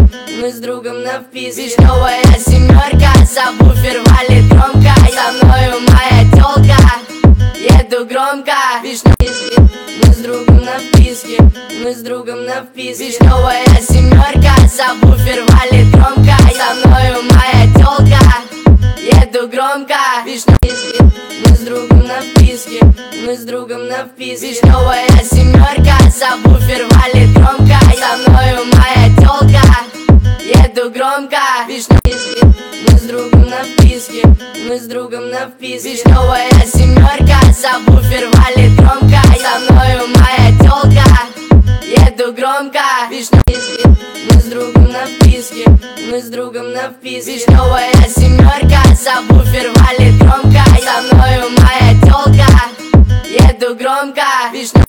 мы с другом на вписке. Вишневая семерка, сабвуфер валит громко. Со мною моя тёлка, еду громко. Вишневая, мы с другом на вписке, мы с другом на вписке. Вишневая семерка, сабвуфер валит громко. Со мною моя тёлка, еду громко. Вишневая, мы с другом на вписке, мы с другом на вписке. Вишневая семерка, сабвуфер валит громко. Со мною моя тёлка, еду громко. Вишневая, мы с другом на вписке, мы с другом на вписке. Вишневая семерка, сабвуфер валит громко. Со мною моя тёлка, еду громко. Вишневая, мы с другом на вписке, мы с другом на вписке. Вишневая семерка, сабвуфер валит громко. Со мною моя тёлка, еду громко.